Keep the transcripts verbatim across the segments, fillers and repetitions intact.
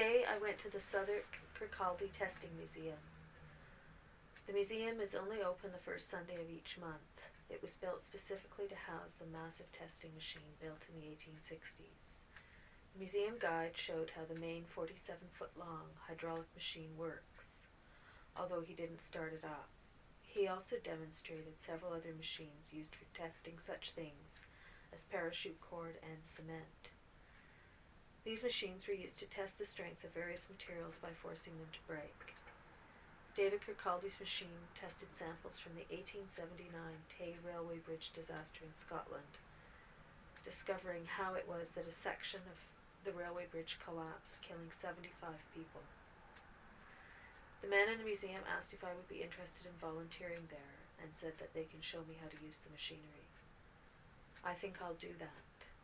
Today I went to the Southwark Kirkcaldy Testing Museum. The museum is only open the first Sunday of each month. It was built specifically to house the massive testing machine built in the eighteen sixties. The museum guide showed how the main forty-seven foot long hydraulic machine works, although he didn't start it up. He also demonstrated several other machines used for testing such things as parachute cord and cement. These machines were used to test the strength of various materials by forcing them to break. David Kirkcaldy's machine tested samples from the eighteen seventy-nine Tay Railway Bridge disaster in Scotland, discovering how it was that a section of the railway bridge collapsed, killing seventy-five people. The men in the museum asked if I would be interested in volunteering there and said that they can show me how to use the machinery. I think I'll do that.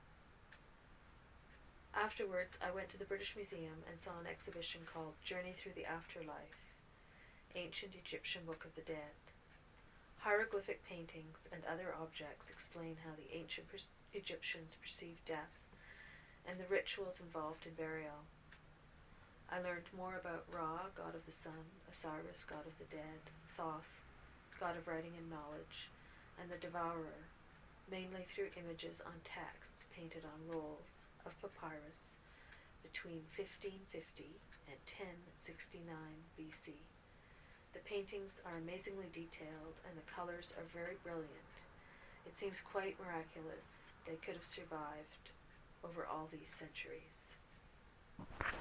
Afterwards, I went to the British Museum and saw an exhibition called Journey Through the Afterlife, Ancient Egyptian Book of the Dead. Hieroglyphic paintings and other objects explain how the ancient per- Egyptians perceived death and the rituals involved in burial. I learned more about Ra, god of the sun, Osiris, god of the dead, Thoth, god of writing and knowledge, and the Devourer, mainly through images on texts painted on rolls of papyrus between fifteen fifty and ten sixty-nine B C. The paintings are amazingly detailed and the colors are very brilliant. It seems quite miraculous they could have survived over all these centuries.